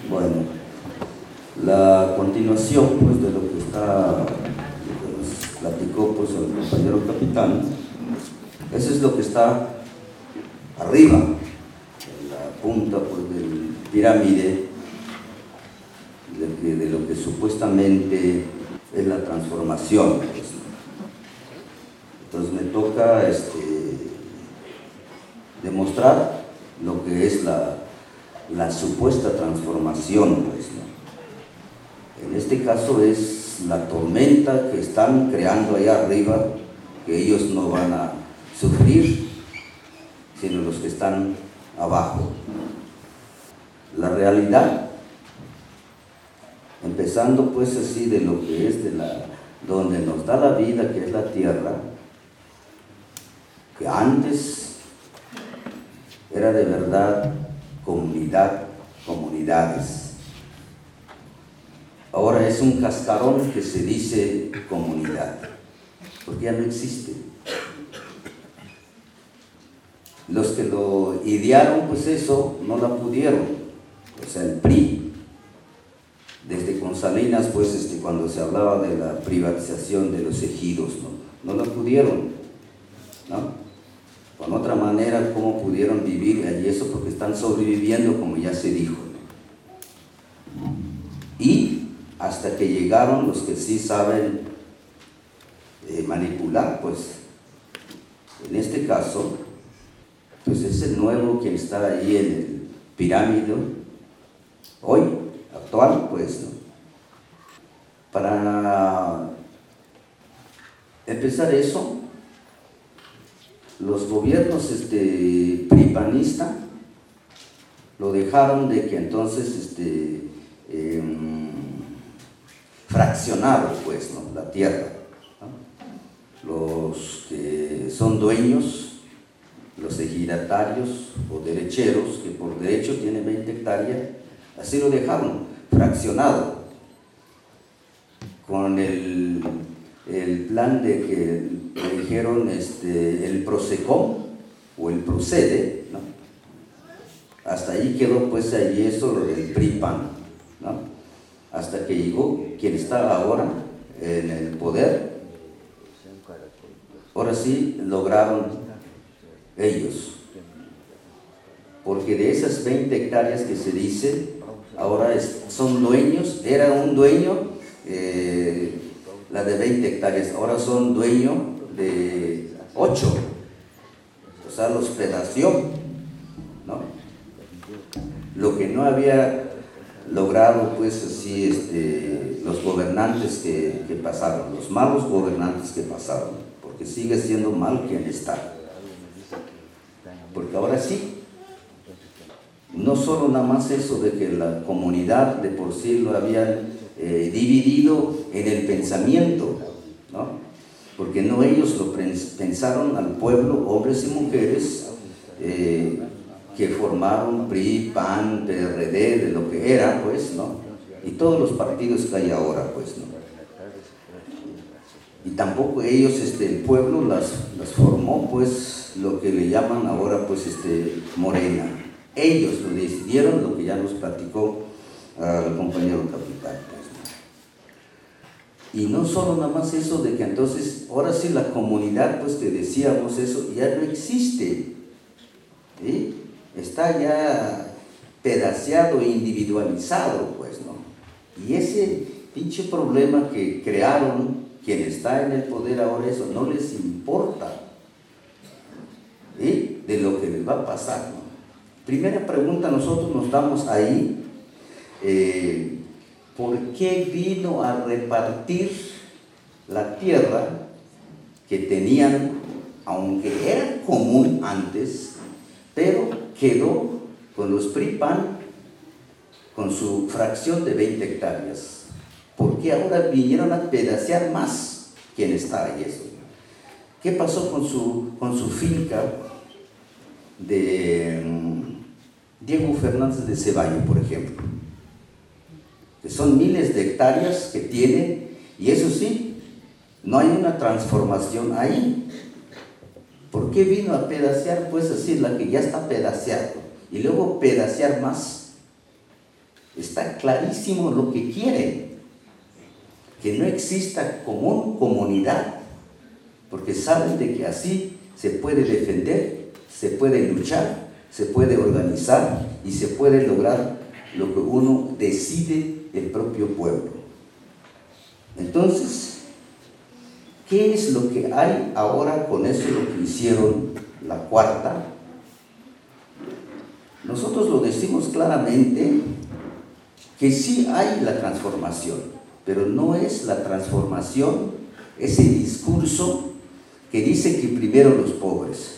Bueno, la continuación pues de lo que nos platicó pues el compañero capitán, eso es lo que está arriba, en la punta pues del pirámide, de lo que supuestamente es la transformación, pues. Entonces me toca demostrar lo que es la supuesta transformación, pues, ¿no? En este caso es la tormenta que están creando allá arriba, que ellos no van a sufrir, sino los que están abajo. La realidad, empezando pues así de lo que es donde nos da la vida, que es la tierra, que antes era de verdad comunidades. Ahora es un cascarón que se dice comunidad, porque ya no existe. Los que lo idearon, pues eso, no la pudieron. O sea, el PRI, desde con Salinas, pues cuando se hablaba de la privatización de los ejidos, no la pudieron, ¿no? Con otra manera, ¿cómo pudieron vivir allí eso? Porque están sobreviviendo, como ya se dijo. Y hasta que llegaron los que sí saben manipular, pues, en este caso, pues es el nuevo que está ahí en el pirámide, hoy, actual, pues, ¿no? Para empezar eso, los gobiernos PRI-PANista lo dejaron de que entonces fraccionaron pues, ¿no? La tierra, ¿no? Los que son dueños, los ejidatarios o derecheros, que por derecho tienen 20 hectáreas, así lo dejaron fraccionado, con el plan de que le dijeron el Prosecom o el Procede, ¿no? Hasta ahí quedó pues allí eso del PRI-PAN, ¿no? Hasta que llegó quien está ahora en el poder. Ahora sí lograron ellos, porque de esas 20 hectáreas que se dice, ahora son dueños, era un dueño, la de 20 hectáreas, ahora son dueños de 8, o sea, los pedació, ¿no? Lo que no había logrado, pues, así, los gobernantes que pasaron, los malos gobernantes que pasaron, porque sigue siendo mal quien está. Porque ahora sí, no solo nada más eso de que la comunidad de por sí lo habían dividido en el pensamiento, ¿no? Porque no ellos lo pensaron al pueblo, hombres y mujeres que formaron PRI, PAN, PRD, de lo que era, pues, ¿no? Y todos los partidos que hay ahora, pues, ¿no? Y tampoco ellos, el pueblo las formó, pues, lo que le llaman ahora, pues, Morena. Ellos lo decidieron, lo que ya nos platicó el compañero capitán. Y no solo nada más eso de que entonces, ahora sí la comunidad, pues que decíamos eso, ya no existe, ¿sí? Está ya pedaceado e individualizado, pues, ¿no? Y ese pinche problema que crearon quien está en el poder ahora, eso no les importa, ¿sí? De lo que les va a pasar, ¿no? Primera pregunta, nosotros nos damos ahí, ¿por qué vino a repartir la tierra que tenían, aunque era común antes, pero quedó con los PRI-PAN con su fracción de 20 hectáreas? ¿Por qué ahora vinieron a pedacear más quien está ahí eso? ¿Qué pasó con su finca de Diego Fernández de Ceballos, por ejemplo? Que son miles de hectáreas que tiene, y eso sí, no hay una transformación ahí. ¿Por qué vino a pedacear, pues así, la que ya está pedaceada? Y luego pedacear más. está clarísimo lo que quiere, que no exista comunidad, porque saben de que así se puede defender, se puede luchar, se puede organizar y se puede lograr lo que uno decide el propio pueblo. Entonces, ¿qué es lo que hay ahora con eso, lo que hicieron la cuarta? Nosotros lo decimos claramente que sí hay la transformación, pero no es la transformación, ese discurso que dice que primero los pobres.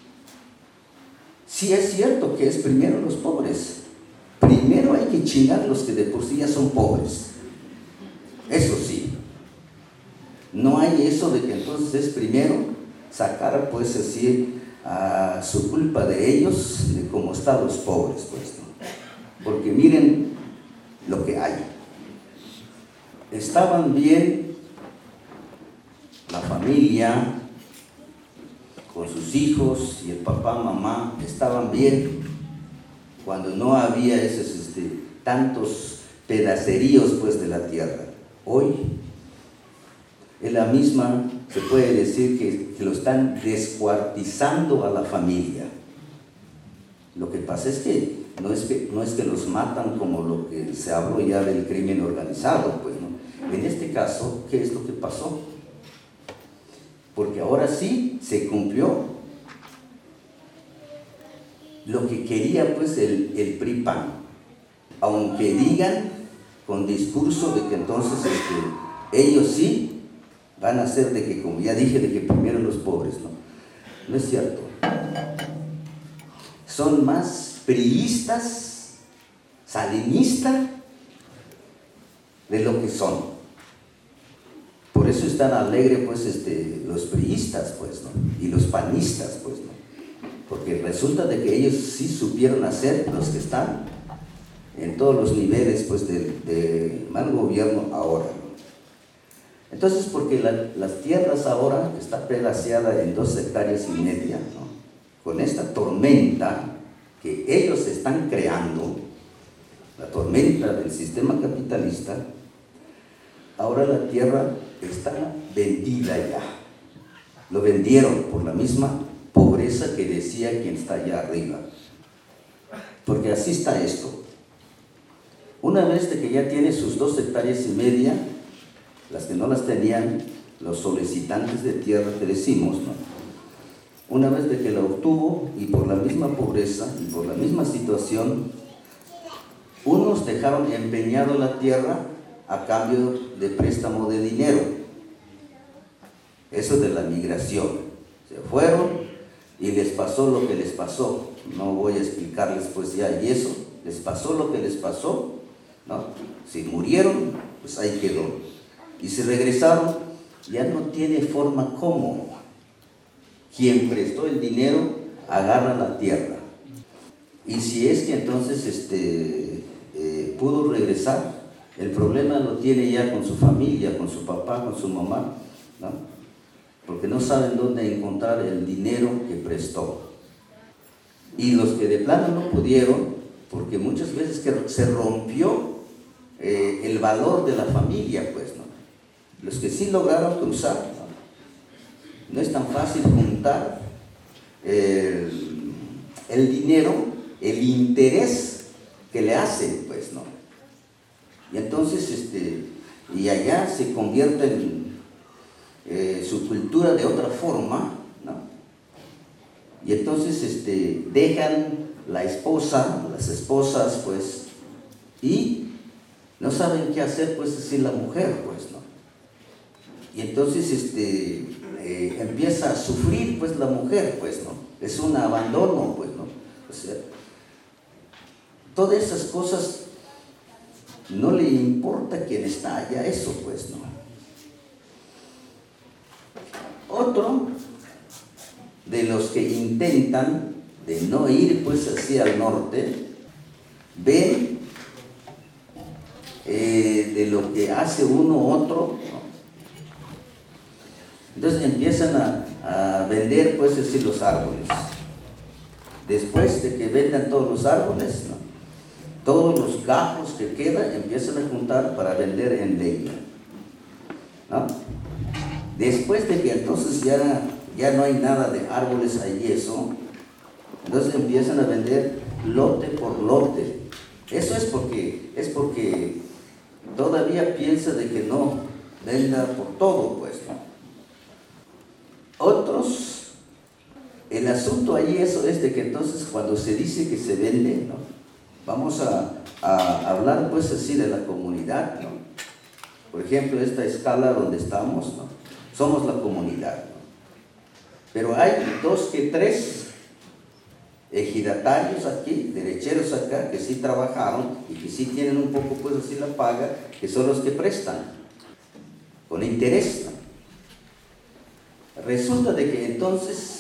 Sí es cierto que es primero los pobres. Primero hay que chingar los que de por sí ya son pobres. Eso sí. No hay eso de que entonces es primero sacar pues así a su culpa de ellos, de cómo están los pobres, pues, ¿no? Porque miren lo que hay. Estaban bien la familia con sus hijos y el papá, mamá, estaban bien cuando no había esos tantos pedaceríos pues de la tierra. Hoy es la misma, se puede decir que lo están descuartizando a la familia. Lo que pasa es que no es que los matan como lo que se habló ya del crimen organizado, pues, ¿no? En este caso, ¿qué es lo que pasó? Porque ahora sí se cumplió lo que quería pues el PRI-PAN, aunque digan con discurso de que entonces ellos sí van a hacer de que, como ya dije, de que primero los pobres, ¿no? No es cierto. Son más priistas, salinistas de lo que son. Por eso están alegres pues los priistas, pues, ¿no? Y los panistas, pues, ¿no? Porque resulta de que ellos sí supieron hacer, los que están en todos los niveles pues de mal gobierno ahora, ¿no? Entonces, porque las tierras ahora está pedaceada en 2,5 hectáreas, ¿no? Con esta tormenta que ellos están creando, la tormenta del sistema capitalista, ahora la tierra está vendida ya. Lo vendieron por la misma pobreza que decía quien está allá arriba. Porque así está esto. Una vez de que ya tiene sus 2,5 hectáreas, las que no las tenían, los solicitantes de tierra que decimos, ¿no? Una vez de que la obtuvo y por la misma pobreza y por la misma situación, unos dejaron empeñado la tierra a cambio de préstamo de dinero. Eso de la migración. Se fueron y les pasó lo que les pasó. No voy a explicarles pues ya, y eso, les pasó lo que les pasó, ¿no? Si murieron, pues ahí quedó. Y si regresaron, ya no tiene forma cómo. Quien prestó el dinero agarra la tierra. Y si es que entonces pudo regresar, el problema lo tiene ya con su familia, con su papá, con su mamá, ¿no? Porque no saben dónde encontrar el dinero que prestó. Y los que de plano no pudieron, porque muchas veces que se rompió el valor de la familia, pues, ¿no? Los que sí lograron cruzar, ¿no? No es tan fácil juntar el dinero, el interés que le hacen, pues, ¿no? Y entonces, y allá se convierte en su cultura de otra forma, ¿no? Y entonces dejan la esposa, las esposas, pues, y no saben qué hacer, pues, así la mujer, pues, ¿no? Y entonces empieza a sufrir, pues, la mujer, pues, ¿no? Es un abandono, pues, ¿no? O sea, todas esas cosas no le importa quién está allá, eso, pues, ¿no? Otro de los que intentan de no ir, pues, hacia el norte, ven de lo que hace uno u otro, ¿no? Entonces empiezan a vender, pues, así los árboles. Después de que vendan todos los árboles, ¿no? todos los gajos que quedan empiezan a juntar para vender en leña, ¿no? Después de que entonces ya no hay nada de árboles ahí, eso, entonces empiezan a vender lote por lote. Eso es porque todavía piensa de que no venda por todo, pues, ¿no? Otros, el asunto ahí eso es de que entonces cuando se dice que se vende, ¿no? Vamos a hablar pues así de la comunidad, ¿no? Por ejemplo, esta escala donde estamos, ¿no? Somos la comunidad, ¿no? Pero hay 2 que 3 ejidatarios aquí, derecheros acá, que sí trabajaron y que sí tienen un poco pues así la paga, que son los que prestan, con interés, ¿no? Resulta de que entonces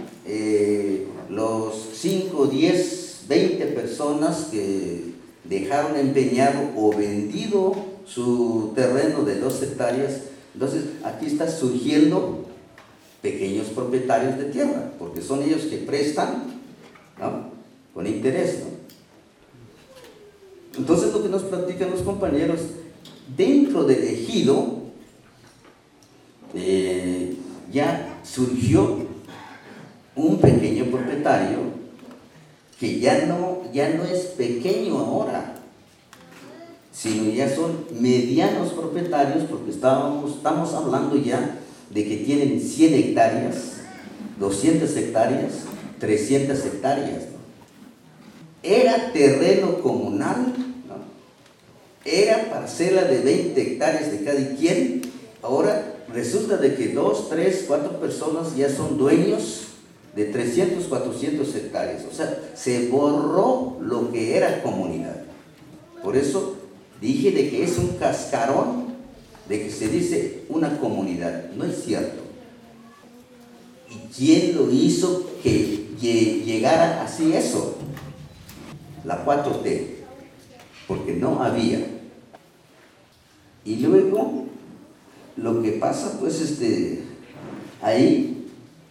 los 5, 10, 20 personas que dejaron empeñado o vendido su terreno de 2 hectáreas, entonces aquí está surgiendo pequeños propietarios de tierra, porque son ellos que prestan, ¿no? Con interés, ¿no? Entonces lo que nos platican los compañeros, dentro del ejido ya surgió un pequeño propietario que ya no es pequeño ahora, sino ya son medianos propietarios, porque estamos hablando ya de que tienen 100 hectáreas, 200 hectáreas, 300 hectáreas, ¿no? Era terreno comunal, ¿no? Era parcela de 20 hectáreas de cada quien. Ahora resulta de que 2, 3, 4 personas ya son dueños de 300, 400 hectáreas. O sea, se borró lo que era comunidad. Por eso dije de que es un cascarón de que se dice una comunidad. No es cierto. ¿Y quién lo hizo que llegara así eso? La 4T. Porque no había. Y luego, lo que pasa, pues, ahí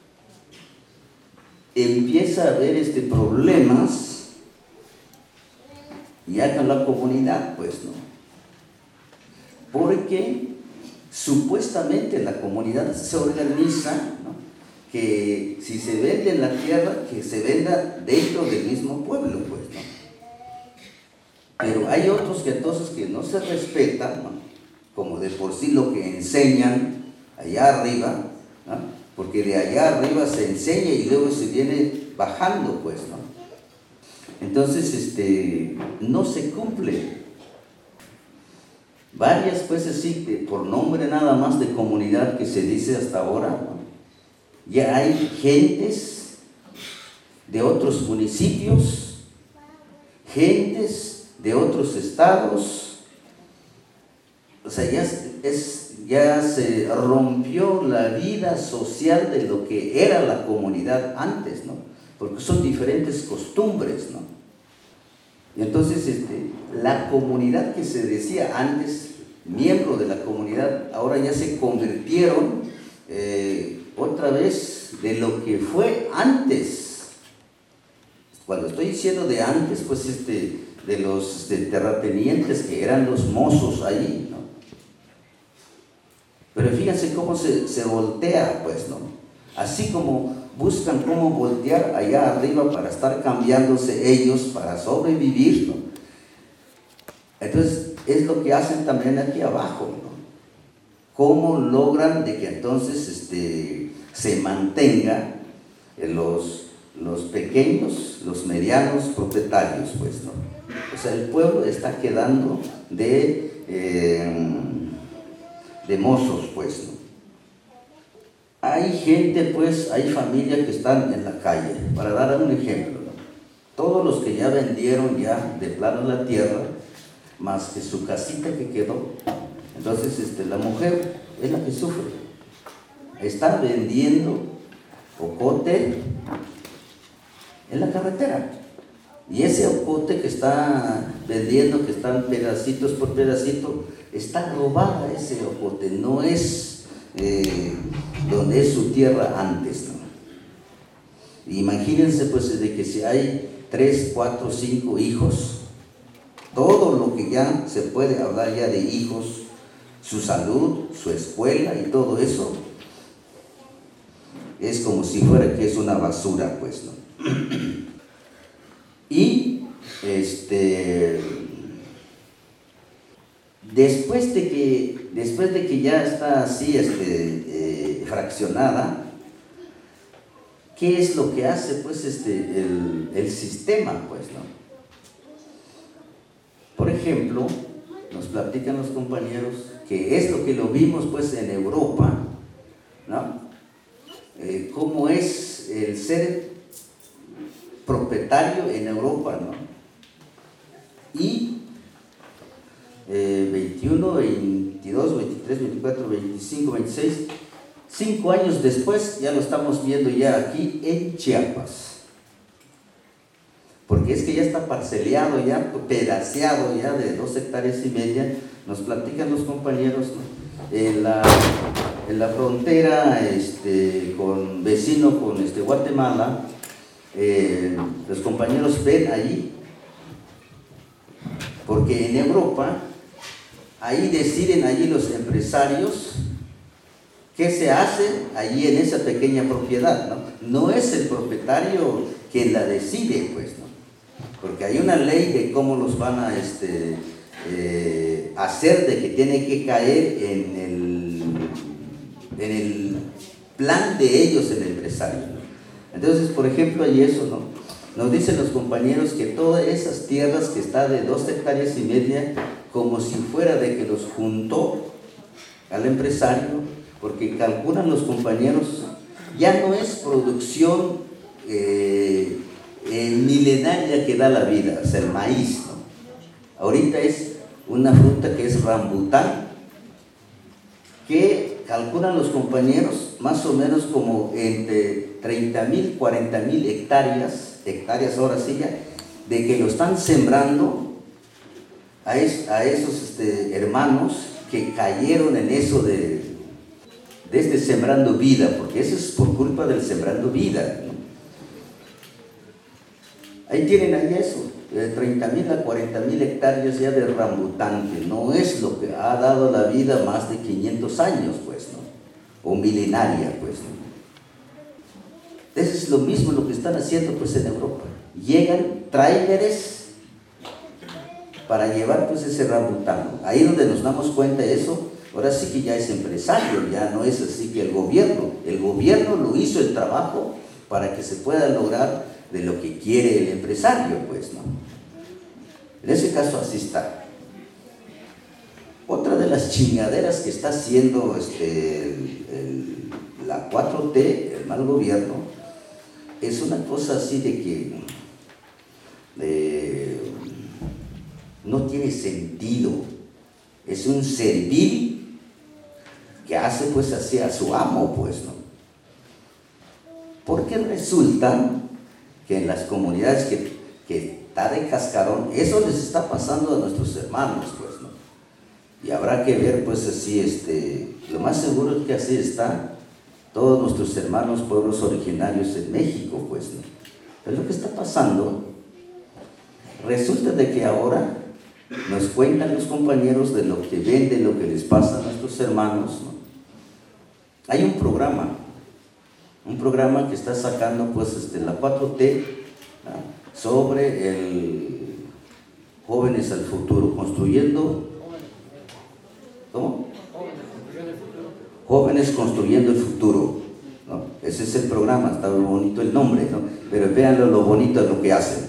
empieza a haber problemas ya con la comunidad, pues, ¿no? Porque supuestamente la comunidad se organiza, ¿no? Que si se vende en la tierra, que se venda dentro del mismo pueblo, pues, ¿no? Pero hay otros que entonces que no se respetan, ¿no? Como de por sí lo que enseñan allá arriba, ¿no? Porque de allá arriba se enseña y luego se viene bajando, pues, ¿no? Entonces, no se cumple. Varias, pues, así, por nombre nada más de comunidad que se dice hasta ahora, ¿no? Ya hay gentes de otros municipios, gentes de otros estados. O sea, ya se rompió la vida social de lo que era la comunidad antes, ¿no? Porque son diferentes costumbres, ¿no? Y entonces la comunidad que se decía antes, miembro de la comunidad, ahora ya se convirtieron otra vez de lo que fue antes. Cuando estoy diciendo de antes, pues de los terratenientes que eran los mozos ahí, ¿no? Pero fíjense cómo se voltea, pues, ¿no? Así como buscan cómo voltear allá arriba para estar cambiándose ellos para sobrevivir, ¿no? Entonces es lo que hacen también aquí abajo, ¿no? Cómo logran de que entonces se mantenga los pequeños, los medianos propietarios, pues, ¿no? O sea, el pueblo está quedando de mozos, pues, ¿no? Hay gente, pues, hay familias que están en la calle. Para dar un ejemplo, ¿no? Todos los que ya vendieron ya de plano la tierra, más que su casita que quedó, entonces la mujer es la que sufre. Está vendiendo ocote en la carretera. Y ese ocote que está vendiendo, que están pedacitos por pedacito, está robada ese ocote, no es donde es su tierra antes, ¿no? Imagínense, pues, de que si hay 3, 4, 5 hijos, todo lo que ya se puede hablar ya de hijos, su salud, su escuela y todo eso, es como si fuera que es una basura, pues, ¿no? Y después de que ya está así fraccionada, ¿qué es lo que hace pues el sistema, pues, ¿no? Por ejemplo, nos platican los compañeros que es lo que lo vimos pues en Europa, ¿no? Cómo es el ser propietario en Europa, ¿no? Y 21, 22, 23, 24, 25, 26, 5 años después ya lo estamos viendo ya aquí en Chiapas. Porque es que ya está parceleado, ya pedaceado ya de 2,5 hectáreas. Nos platican los compañeros, ¿no? En la frontera con vecino con Guatemala, los compañeros ven allí, porque en Europa ahí deciden allí los empresarios qué se hace allí en esa pequeña propiedad, ¿no? No es el propietario quien la decide, pues, ¿no? Porque hay una ley de cómo los van a hacer, de que tiene que caer en el plan de ellos el empresario, ¿no? Entonces, por ejemplo, hay eso, ¿no? Nos dicen los compañeros que todas esas tierras que está de 2,5 hectáreas, como si fuera de que los juntó al empresario, porque calculan los compañeros, ya no es producción milenaria que da la vida, o sea, el maíz, ¿no? Ahorita es una fruta que es rambután, que calculan los compañeros más o menos como entre 30,000, 40,000 hectáreas ahora sí ya, de que lo están sembrando a esos hermanos que cayeron en eso de Sembrando Vida, porque eso es por culpa del Sembrando Vida, ¿no? Ahí tienen ahí eso, de 30,000 a 40,000 hectáreas ya de rambután, que no es lo que ha dado la vida más de 500 años, pues, ¿no? O milenaria, pues, ¿no? Eso es lo mismo lo que están haciendo, pues, en Europa. Llegan tráileres para llevar, pues, ese rambután. Ahí donde nos damos cuenta de eso, ahora sí que ya es empresario, ya no es así que el gobierno lo hizo el trabajo para que se pueda lograr de lo que quiere el empresario, pues, ¿no? En ese caso así está. Otra de las chingaderas que está haciendo la 4T, el mal gobierno, es una cosa así de que no tiene sentido. Es un servil que hace pues así a su amo, pues, ¿no? Porque resulta que en las comunidades que está de cascarón, eso les está pasando a nuestros hermanos, pues, ¿no? Y habrá que ver, pues, así, lo más seguro es que así está todos nuestros hermanos pueblos originarios en México, pues, ¿no? Pero lo que está pasando, resulta de que ahora nos cuentan los compañeros de lo que ven, de lo que les pasa a nuestros hermanos, ¿no? Hay un programa que está sacando pues la 4T, ¿no? Sobre el Jóvenes al Futuro, construyendo, ¿cómo? Jóvenes construyendo el futuro, ¿no? Ese es el programa, está muy bonito el nombre, ¿no? Pero véanlo lo bonito de lo que hacen.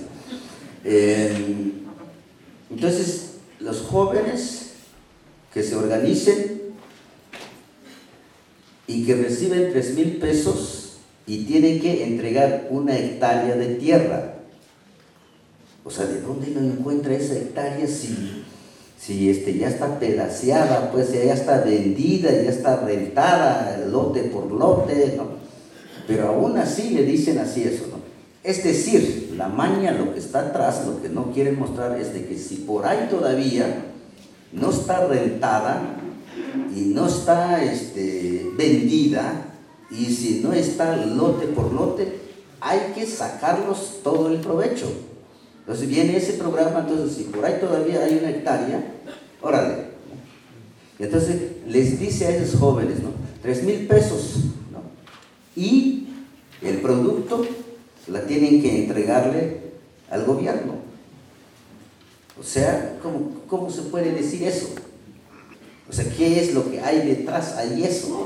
Entonces, los jóvenes que se organicen y que reciben 3,000 pesos y tienen que entregar 1 hectárea de tierra. O sea, ¿de dónde lo encuentra esa hectárea si ya está pedaceada, pues ya está vendida, ya está rentada, lote por lote, ¿no? Pero aún así le dicen así eso, ¿no? Es decir, la maña, lo que está atrás, lo que no quieren mostrar es de que si por ahí todavía no está rentada y no está vendida, y si no está lote por lote, hay que sacarlos todo el provecho. Entonces viene ese programa, entonces si por ahí todavía hay 1 hectárea, órale. Y entonces les dice a esos jóvenes, ¿no? 3,000 pesos, ¿no? Y el producto la tienen que entregarle al gobierno. O sea, ¿cómo se puede decir eso? O sea, ¿qué es lo que hay detrás? Hay eso.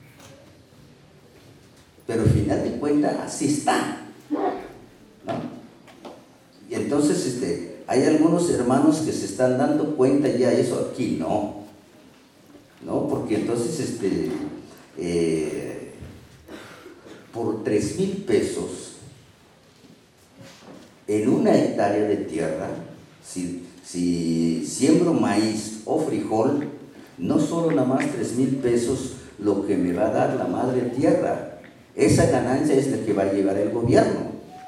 Pero al final de cuentas, así está, ¿no? Y entonces hay algunos hermanos que se están dando cuenta ya eso, aquí no, porque entonces por 3,000 pesos en 1 hectárea de tierra, si siembro maíz o frijol, no solo nada más 3,000 pesos lo que me va a dar la madre tierra, esa ganancia es la que va a llevar el gobierno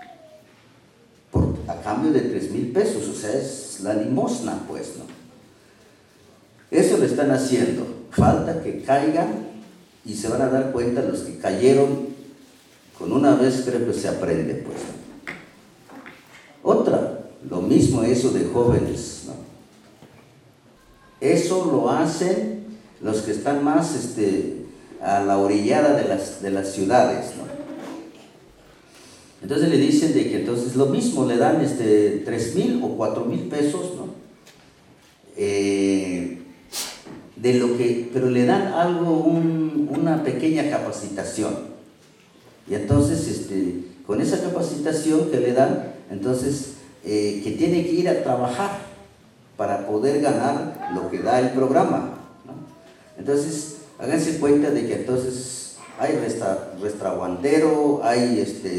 a cambio de 3,000 pesos, o sea, es la limosna, pues, ¿no? Eso lo están haciendo. Falta que caigan y se van a dar cuenta los que cayeron. Con una vez creo que se aprende, pues. Otra, lo mismo eso de jóvenes, ¿no? Eso lo hacen los que están más a la orillada de las ciudades, ¿no? Entonces le dicen de que entonces lo mismo, le dan 3,000 o 4,000 pesos, ¿no? Pero le dan algo, una pequeña capacitación. Y entonces, con esa capacitación que le dan, entonces, que tiene que ir a trabajar para poder ganar lo que da el programa, ¿no? Entonces, háganse cuenta de que entonces hay restaurantero, hay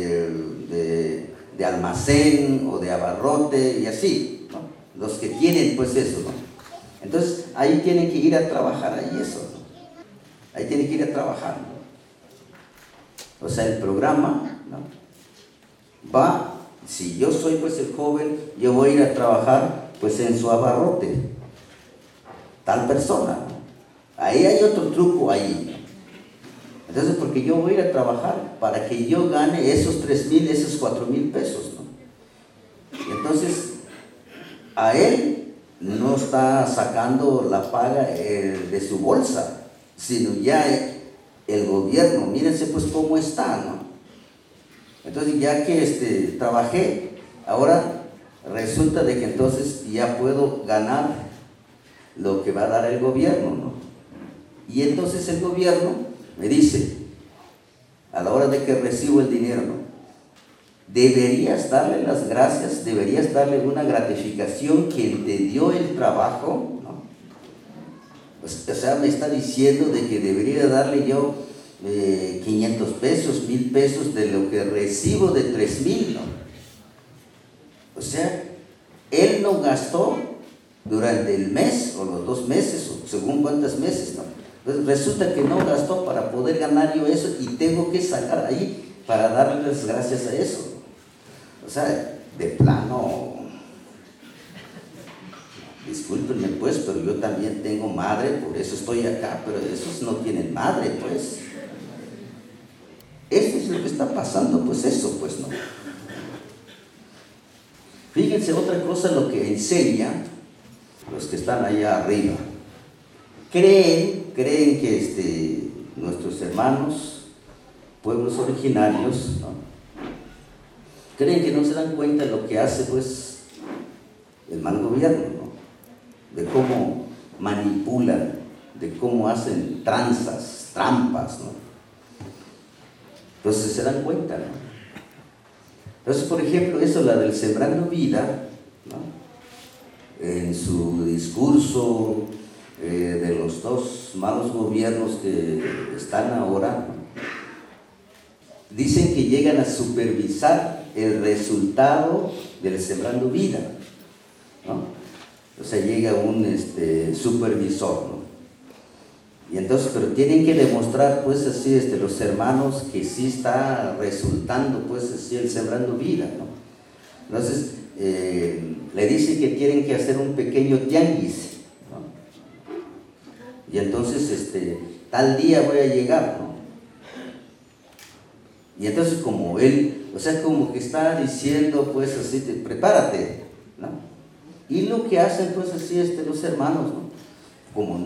de almacén o de abarrote y así, ¿no? Los que tienen pues eso, ¿no? Entonces ahí tienen que ir a trabajar, ahí eso, ¿no? Ahí tienen que ir a trabajar, ¿no? O sea, el programa, ¿no? Va, si yo soy pues el joven, yo voy a ir a trabajar pues en su abarrote, tal persona, ¿no? Ahí hay otro truco ahí, ¿no? Entonces, porque yo voy a ir a trabajar para que yo gane esos 3,000, esos 4,000 pesos, ¿no? Entonces, a él no está sacando la paga de su bolsa, sino ya el gobierno, mírense pues cómo está, ¿no? Entonces, ya que trabajé, ahora resulta de que entonces ya puedo ganar lo que va a dar el gobierno, ¿no? Y entonces el gobierno me dice, a la hora de que recibo el dinero, ¿no? Deberías darle las gracias, deberías darle una gratificación quien te dio el trabajo, ¿no? O sea, me está diciendo de que debería darle yo 500 pesos, 1,000 pesos de lo que recibo de 3,000, ¿no? O sea, él no gastó durante el mes o los 2 meses, o según cuántos meses, ¿no? Entonces resulta que no gastó para poder ganar yo eso y tengo que sacar ahí para darle las gracias a eso. O sea, de plano, discúlpenme pues, pero yo también tengo madre, por eso estoy acá, pero esos no tienen madre, pues. Esto es lo que está pasando, pues eso, pues no. Fíjense otra cosa, lo que enseña los que están allá arriba. Creen que nuestros hermanos, pueblos originarios, ¿no? Creen que no se dan cuenta de lo que hace pues el mal gobierno, ¿no? De cómo manipulan, de cómo hacen trampas, ¿no? Entonces se dan cuenta, ¿no? Entonces, por ejemplo, eso, la del Sembrando Vida, ¿no? En su discurso de los 2 malos gobiernos que están ahora, ¿no? Dicen que llegan a supervisar el resultado del Sembrando Vida, ¿no? O sea, llega un supervisor, ¿no? Y entonces, pero tienen que demostrar, pues así, los hermanos que sí está resultando, pues así, el Sembrando Vida, ¿no? Entonces, le dicen que tienen que hacer un pequeño tianguis, ¿no? Y entonces, tal día voy a llegar, ¿no? Y entonces, como él, O sea, como que está diciendo, pues así, prepárate, ¿no? Y lo que hacen, pues así, los hermanos, ¿no? Como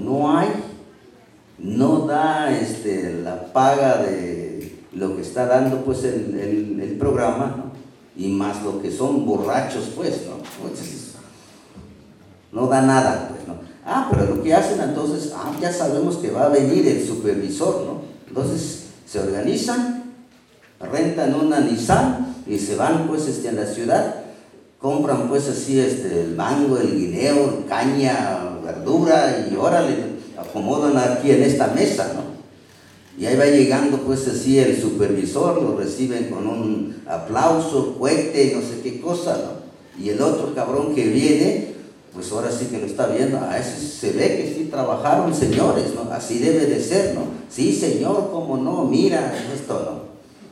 no da la paga de lo que está dando, pues el programa, ¿no? Y más lo que son borrachos, pues, ¿no? Entonces, no da nada, pues, ¿no? Pero lo que hacen entonces, ya sabemos que va a venir el supervisor, ¿no? Entonces, se organizan, rentan una Nissan y se van, pues, a la ciudad, compran, pues, así, el mango, el guineo, caña, verdura, y órale, acomodan aquí en esta mesa, ¿no? Y ahí va llegando, pues, así el supervisor, lo reciben con un aplauso, cohete, no sé qué cosa, ¿no? Y el otro cabrón que viene, pues ahora sí que lo está viendo, ese se ve que sí trabajaron, señores, ¿no? Así debe de ser, ¿no? Sí, señor, cómo no, mira esto, ¿no?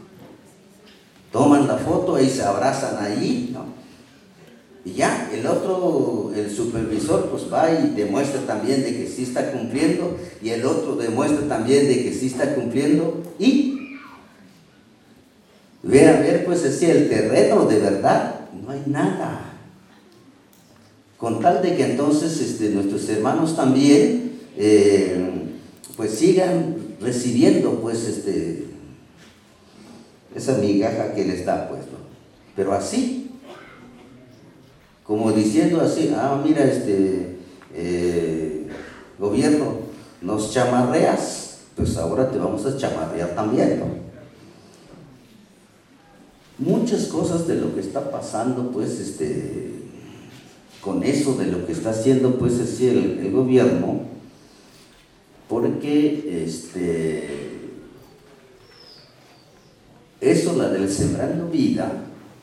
Toman la foto y se abrazan ahí, ¿no? Y ya, el supervisor, pues va y demuestra también de que sí está cumpliendo, y el otro demuestra también de que sí está cumpliendo, y ve a ver, pues así, el terreno de verdad, no hay nada. Con tal de que entonces nuestros hermanos también, pues sigan recibiendo, pues, esa migaja que les da, pues, ¿no? Pero así, como diciendo así, mira, gobierno, nos chamarreas, pues ahora te vamos a chamarrear también, ¿no? Muchas cosas de lo que está pasando, pues, con eso de lo que está haciendo, pues, así el gobierno, porque, eso, la del Sembrando Vida,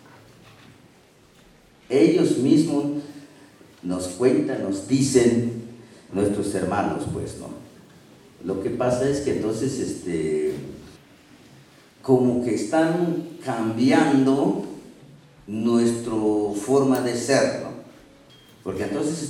ellos mismos nos cuentan, nos dicen nuestros hermanos, pues, ¿no? Lo que pasa es que entonces, como que están cambiando nuestra forma de ser, ¿no? Porque entonces,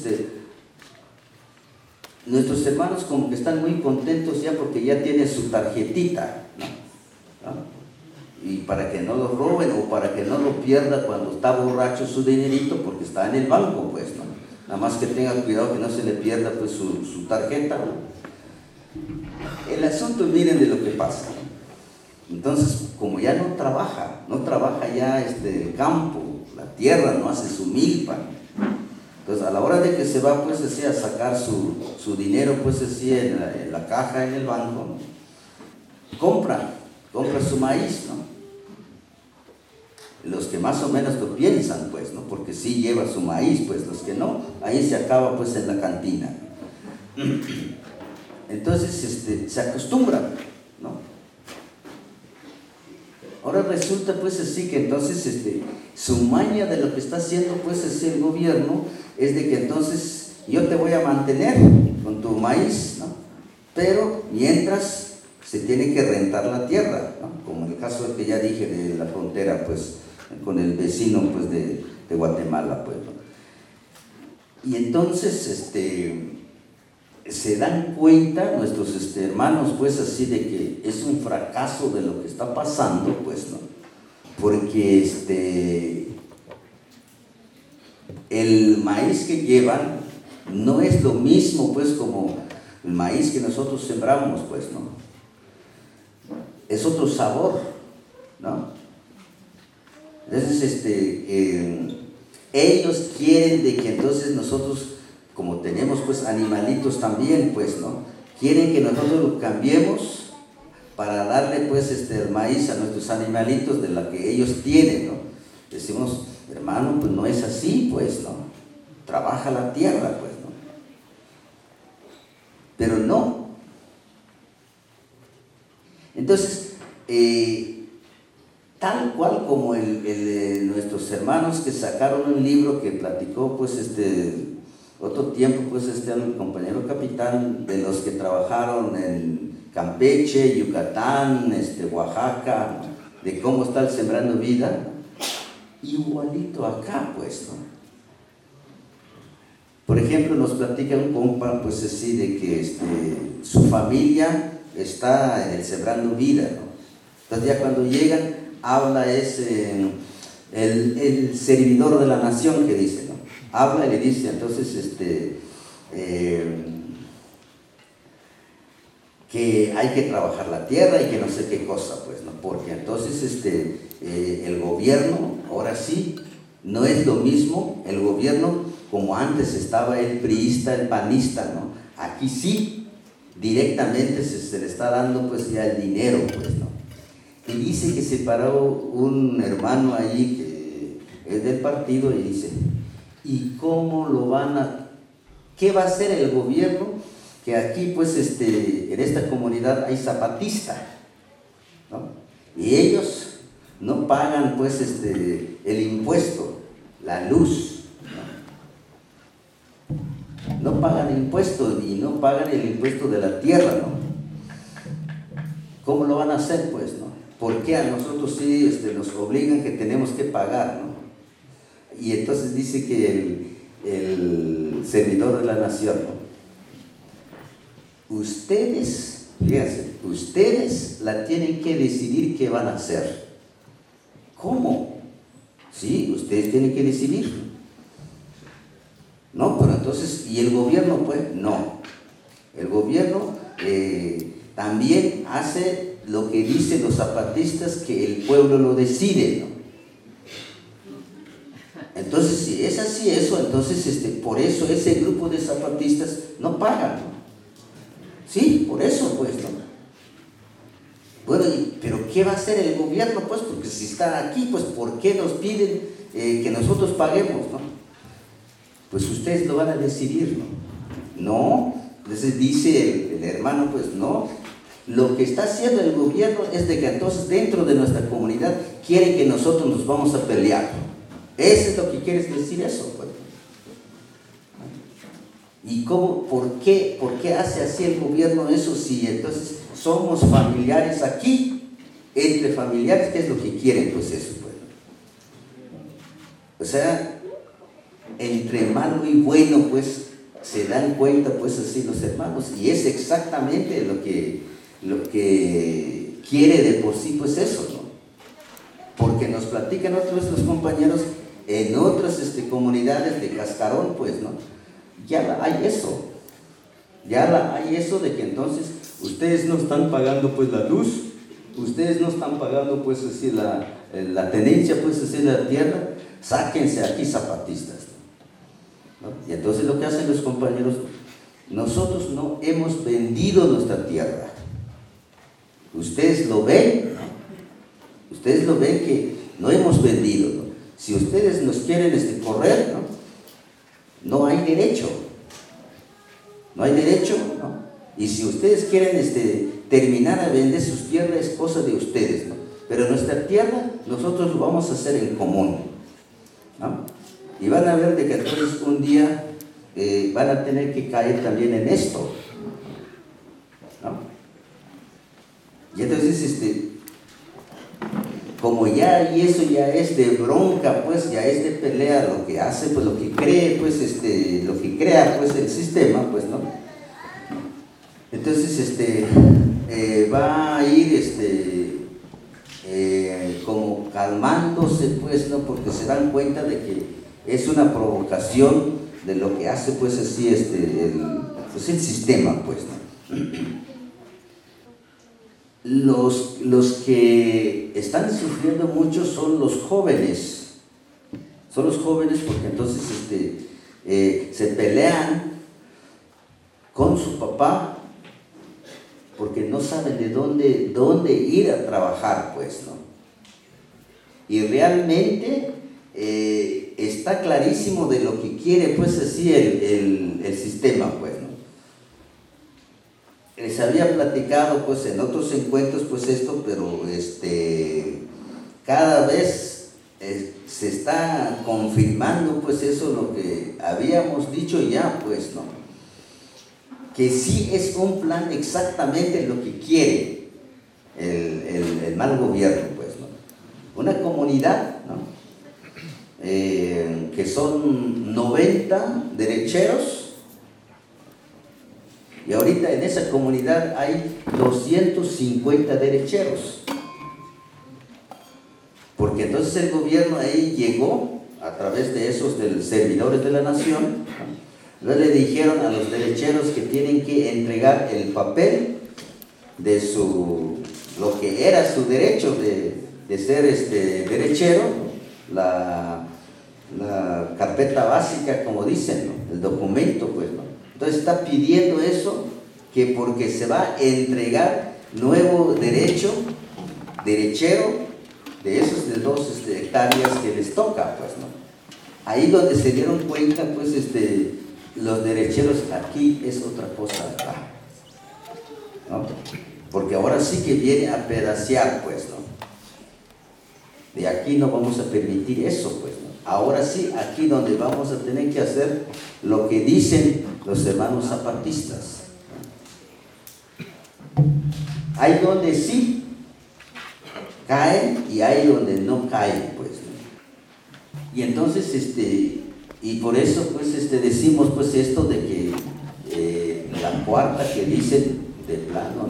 nuestros hermanos como que están muy contentos ya porque ya tienen su tarjetita, ¿no? Y para que no lo roben o para que no lo pierda cuando está borracho su dinerito, porque está en el banco, pues, ¿no? Nada más que tenga cuidado que no se le pierda, pues, su tarjeta, ¿no? El asunto, miren de lo que pasa, ¿no? Entonces, como ya no trabaja ya el campo, la tierra, no hace su milpa. Entonces, a la hora de que se va, pues, así a sacar su dinero, pues, así en la caja, en el banco, ¿no? compra su maíz, ¿no? Los que más o menos lo piensan, pues, ¿no? Porque sí lleva su maíz, pues, los que no, ahí se acaba, pues, en la cantina. Entonces, se acostumbran, ¿no? Ahora resulta, pues, así que entonces, su maña de lo que está haciendo, pues, así el gobierno, es de que entonces yo te voy a mantener con tu maíz, ¿no? Pero mientras se tiene que rentar la tierra, ¿no? Como en el caso que ya dije de la frontera, pues, con el vecino, pues, de Guatemala, pues, ¿no? Y entonces, se dan cuenta nuestros hermanos, pues, así de que es un fracaso de lo que está pasando, pues, ¿no? Porque el maíz que llevan no es lo mismo, pues, como el maíz que nosotros sembramos, pues, ¿no? Es otro sabor, ¿no? Entonces, ellos quieren de que entonces nosotros, como tenemos, pues, animalitos también, pues, ¿no? Quieren que nosotros lo cambiemos para darle, pues, el maíz a nuestros animalitos de la que ellos tienen, ¿no? Decimos, hermano, pues no es así, pues, ¿no? Trabaja la tierra, pues, ¿no? Pero no. Entonces, tal cual como nuestros hermanos que sacaron un libro que platicó, pues, otro tiempo, pues, el compañero capitán, de los que trabajaron en Campeche, Yucatán, Oaxaca, de cómo está el Sembrando Vida, igualito acá, pues, ¿no? Por ejemplo, nos platica un compa, pues, así, de que su familia está en el Sembrando Vida, ¿no? Entonces ya cuando llegan, habla es el servidor de la nación que dice, ¿no? Habla y le dice, entonces, que hay que trabajar la tierra y que no sé qué cosa, pues, ¿no? Porque entonces el gobierno, ahora sí, no es lo mismo el gobierno como antes estaba el priista, el panista, ¿no? Aquí sí, directamente se le está dando pues ya el dinero, pues, ¿no? Y dice que se paró un hermano allí que es del partido y dice, ¿y cómo lo van a, qué va a hacer el gobierno? Que aquí pues en esta comunidad hay zapatistas, ¿no? Y ellos no pagan pues el impuesto, la luz, no pagan impuestos y no pagan el impuesto de la tierra, ¿no? ¿Cómo lo van a hacer pues, no? ¿Por qué a nosotros sí nos obligan que tenemos que pagar, no? Y entonces dice que el servidor de la nación, ¿no? Ustedes, fíjense, ustedes la tienen que decidir qué van a hacer. ¿Cómo? Sí, ustedes tienen que decidir. No, pero entonces, ¿y el gobierno pues? No. El gobierno también hace lo que dicen los zapatistas, que el pueblo lo decide, ¿no? Entonces, si es así eso, entonces por eso ese grupo de zapatistas no pagan, ¿no? Sí, por eso pues, ¿no? Bueno, pero ¿qué va a hacer el gobierno pues? Porque si está aquí, pues ¿por qué nos piden que nosotros paguemos, no? Pues ustedes lo van a decidir, ¿no? No, entonces dice el hermano, pues no, lo que está haciendo el gobierno es de que entonces dentro de nuestra comunidad quieren que nosotros nos vamos a pelear. Eso es lo que quieres decir eso, pues. ¿Y cómo, por qué hace así el gobierno eso si entonces somos familiares aquí, entre familiares? ¿Qué es lo que quieren? Pues eso, pues. O sea, entre malo y bueno, pues, se dan cuenta, pues, así los hermanos, y es exactamente lo que quiere de por sí, pues, eso, ¿no? Porque nos platican otros los compañeros en otras comunidades de Cascarón, pues, ¿no? Ya hay eso, hay eso de que entonces ustedes no están pagando pues la luz, ustedes no están pagando pues así la tenencia pues así de la tierra, sáquense aquí zapatistas, ¿no? Y entonces lo que hacen los compañeros, nosotros no hemos vendido nuestra tierra, ustedes lo ven, ¿no? Ustedes lo ven que no hemos vendido, ¿no? Si ustedes nos quieren correr, ¿no? No hay derecho, ¿no? Y si ustedes quieren terminar a vender sus tierras, es cosa de ustedes, ¿no? Pero nuestra tierra, nosotros lo vamos a hacer en común, ¿no? Y van a ver de que entonces un día van a tener que caer también en esto, ¿no? Y entonces, como ya, y eso ya es de bronca, pues ya es de pelea, lo que hace, pues lo que cree, pues lo que crea, pues el sistema, pues, ¿no? Entonces, va a ir, como calmándose, pues, ¿no? Porque se dan cuenta de que es una provocación de lo que hace, pues, así, el sistema, pues, ¿no? Los que están sufriendo mucho son los jóvenes. Son los jóvenes porque entonces se pelean con su papá porque no saben de dónde ir a trabajar, pues, ¿no? Y realmente está clarísimo de lo que quiere, pues, así el sistema, pues, ¿no? Les había platicado pues en otros encuentros pues esto, pero cada vez se está confirmando pues eso, lo que habíamos dicho ya, pues, ¿no? Que sí es un plan exactamente lo que quiere el mal gobierno, pues, ¿no? Una comunidad, ¿no? Que son 90 derecheros. Y ahorita en esa comunidad hay 250 derecheros. porque entonces el gobierno ahí llegó a través de esos servidores de la nación, ¿no? Entonces le dijeron a los derecheros que tienen que entregar el papel de lo que era su derecho de ser derechero, la carpeta básica, como dicen, ¿no? El documento, pues, ¿no? Entonces está pidiendo eso, que porque se va a entregar nuevo derechero, de esos de 2 hectáreas que les toca, pues, ¿no? Ahí donde se dieron cuenta, pues, los derecheros, aquí es otra cosa, ¿no? Porque ahora sí que viene a pedacear, pues, ¿no? De aquí no vamos a permitir eso, pues, ¿no? Ahora sí, aquí donde vamos a tener que hacer lo que dicen los hermanos zapatistas. Hay donde sí caen y hay donde no caen, pues, ¿no? Y entonces, y por eso, pues, decimos, pues, esto de que la cuarta que dicen de plano,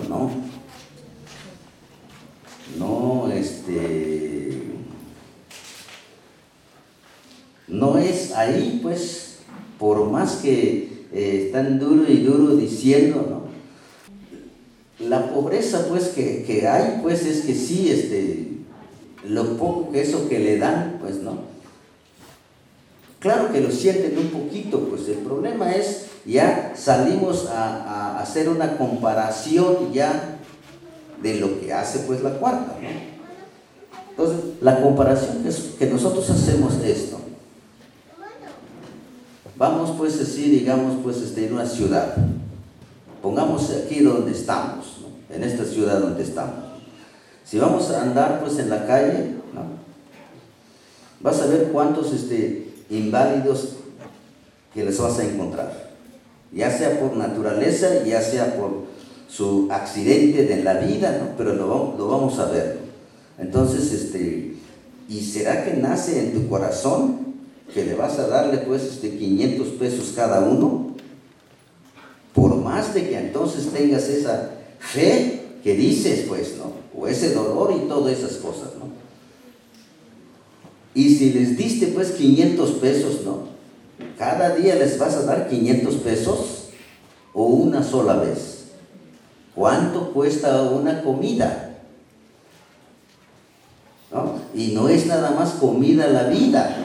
no es ahí, pues, por más que están duro y duro diciendo, ¿no? La pobreza, pues, que hay, pues, es que sí, lo poco que eso que le dan, pues, ¿no? Claro que lo sienten un poquito, pues el problema es, ya salimos a hacer una comparación ya de lo que hace, pues, la cuarta, ¿no? Entonces, la comparación que nosotros hacemos es esto. Vamos, pues, así, digamos, pues, en una ciudad. Pongamos aquí donde estamos, ¿no? En esta ciudad donde estamos. Si vamos a andar, pues, en la calle, ¿no? Vas a ver cuántos inválidos que les vas a encontrar, ya sea por naturaleza, ya sea por su accidente de la vida, ¿no? Pero lo vamos a ver, ¿no? Entonces, ¿y será que nace en tu corazón que le vas a darle, pues, 500 pesos cada uno? Por más de que entonces tengas esa fe que dices, pues, ¿no? O ese dolor y todas esas cosas, ¿no? Y si les diste, pues, 500 pesos, ¿no? Cada día les vas a dar 500 pesos o una sola vez. ¿Cuánto cuesta una comida? ¿No? Y no es nada más comida la vida.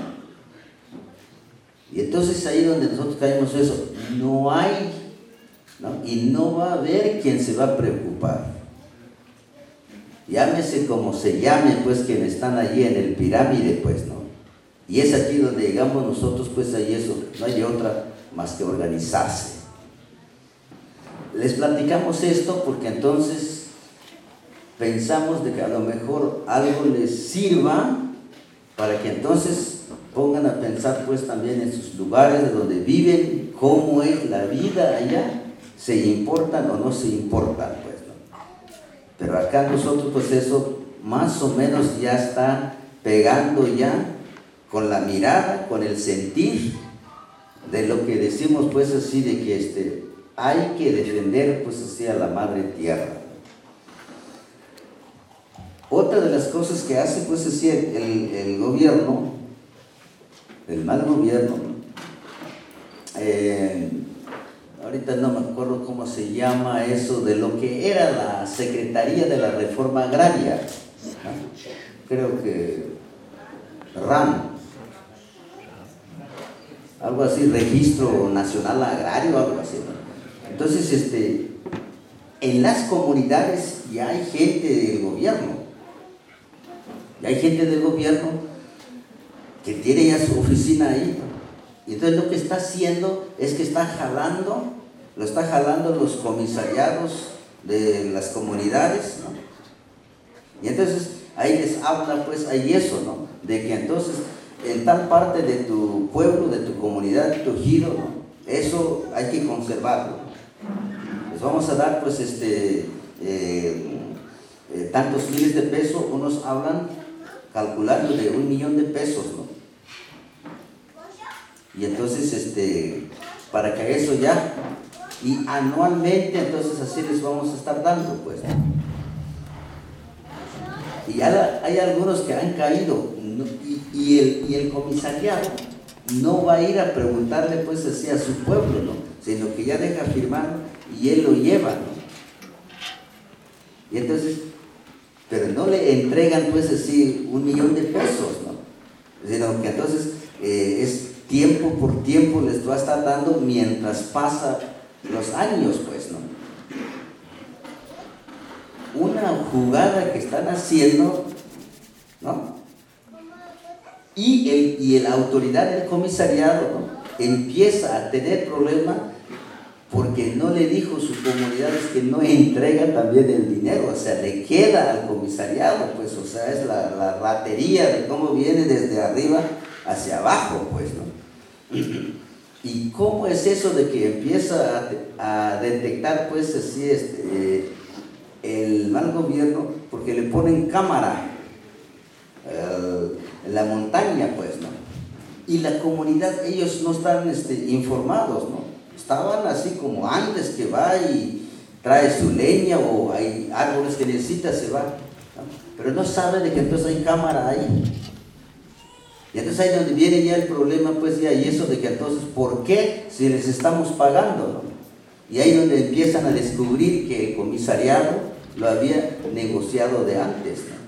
Y entonces ahí donde nosotros caemos eso, no hay, ¿no? Y no va a haber quien se va a preocupar. Llámese como se llame, pues, quienes están allí en el pirámide, pues, ¿no? Y es aquí donde llegamos nosotros, pues, ahí eso, no hay otra más que organizarse. Les platicamos esto porque entonces pensamos de que a lo mejor algo les sirva para que entonces pongan a pensar, pues, también en sus lugares de donde viven, cómo es la vida allá, se importan o no se importan, pues, ¿no? Pero acá nosotros, pues, eso más o menos ya está pegando ya con la mirada, con el sentir de lo que decimos, pues, así de que hay que defender, pues, así a la madre tierra. Otra de las cosas que hace, pues, así el gobierno, el mal gobierno, ahorita no me acuerdo cómo se llama eso, de lo que era la Secretaría de la Reforma Agraria, ¿no? Creo que RAM, algo así, Registro Nacional Agrario, algo así, ¿no? Entonces, en las comunidades ya hay gente del gobierno, que tiene ya su oficina ahí, y entonces lo que está haciendo es que lo está jalando los comisariados de las comunidades, ¿no? Y entonces ahí les habla, pues, ahí eso, ¿no? De que entonces en tal parte de tu pueblo, de tu comunidad, de tu ejido, ¿no? Eso hay que conservarlo. Les vamos a dar, pues, tantos miles de pesos, unos hablan calculando de 1 millón de pesos, ¿no? Y entonces, para que eso ya, y anualmente, entonces así les vamos a estar dando, pues, ¿no? Y ya hay algunos que han caído, y el comisariado no va a ir a preguntarle pues así a su pueblo, ¿no? Sino que ya deja firmar y él lo lleva, ¿no? Y entonces, pero no le entregan pues así 1,000,000 de pesos, ¿no? Sino que entonces es tiempo por tiempo les va a estar dando mientras pasa los años, pues, ¿no? Una jugada que están haciendo, ¿no? Y la autoridad del comisariado, ¿no? Empieza a tener problemas porque no le dijo a sus comunidades que no entregan también el dinero, o sea, le queda al comisariado, pues, o sea, es la ratería de cómo viene desde arriba hacia abajo, pues, ¿no? ¿Y cómo es eso de que empieza a detectar, pues, así, el mal gobierno? Porque le ponen cámara en la montaña, pues, ¿no? Y la comunidad, ellos no están informados, ¿no? Estaban así como antes, que va y trae su leña, o hay árboles que necesita, se va, ¿no? Pero no sabe de que entonces hay cámara ahí. Y entonces ahí donde viene ya el problema, pues ya, y eso de que entonces, ¿por qué si les estamos pagando, no? Y ahí donde empiezan a descubrir que el comisariado lo había negociado de antes, ¿no?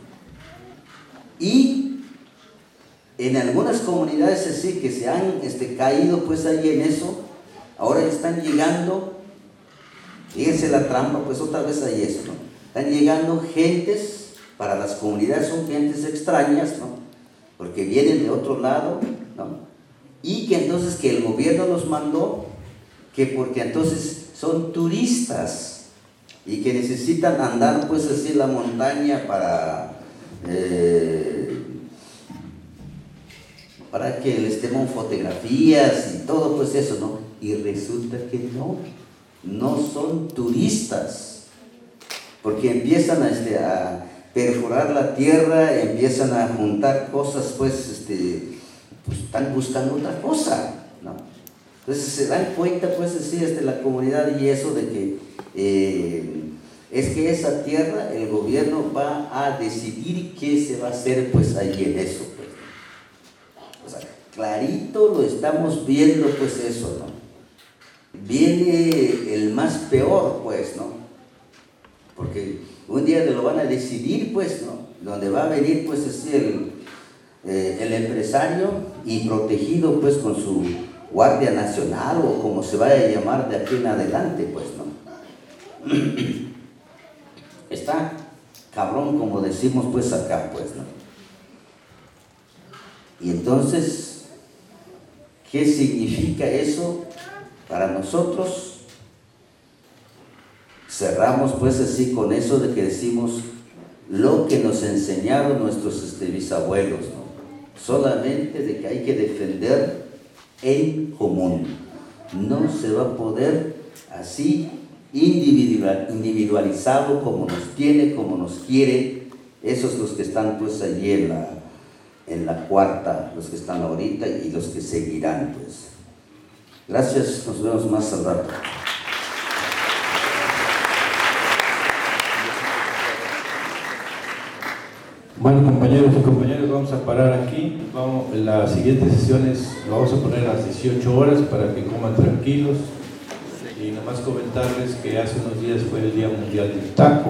Y en algunas comunidades así que se han caído pues ahí en eso, ahora están llegando, fíjense la trampa, pues otra vez hay eso, ¿no? Están llegando gentes, para las comunidades son gentes extrañas, ¿no? Porque vienen de otro lado, ¿no? Y que entonces que el gobierno los mandó, que porque entonces son turistas y que necesitan andar pues así en la montaña para que les tomen fotografías y todo pues eso, ¿no? Y resulta que no son turistas, porque empiezan a perforar la tierra, empiezan a juntar cosas, pues, pues están buscando otra cosa, ¿no? Entonces se dan cuenta, pues, así, la comunidad y eso de que es que esa tierra, el gobierno va a decidir qué se va a hacer, pues, allí en eso, pues. O sea, clarito lo estamos viendo, pues, eso, ¿no? Viene el más peor, pues, ¿no? Porque un día lo van a decidir, pues, ¿no? Donde va a venir, pues, así el empresario y protegido, pues, con su Guardia Nacional o como se vaya a llamar de aquí en adelante, pues, ¿no? Está cabrón, como decimos, pues, acá, pues, ¿no? Y entonces, ¿qué significa eso para nosotros? Cerramos pues así con eso de que decimos lo que nos enseñaron nuestros bisabuelos, ¿no? Solamente de que hay que defender en común. No se va a poder así individualizado como nos tiene, como nos quiere. Esos los que están pues allí en la cuarta, los que están ahorita y los que seguirán, pues. Gracias, nos vemos más al rato. Bueno, compañeros y compañeras, vamos a parar aquí. La siguiente sesión lo vamos a poner a las 18 horas para que coman tranquilos. Y nada más comentarles que hace unos días fue el Día Mundial del Taco.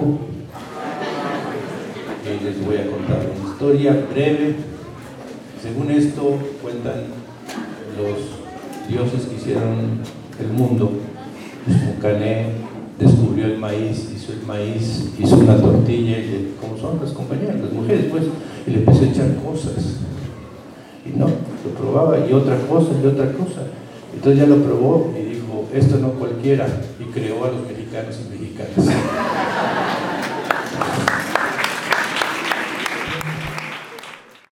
Y les voy a contar una historia breve. Según esto, cuentan los dioses que hicieron el mundo. Mucané descubrió el maíz, hizo una tortilla, y como son las compañeras, las mujeres, pues, y le empezó a echar cosas. Y no, lo probaba, y otra cosa. Entonces ya lo probó y dijo, esto no cualquiera, y creó a los mexicanos y mexicanas.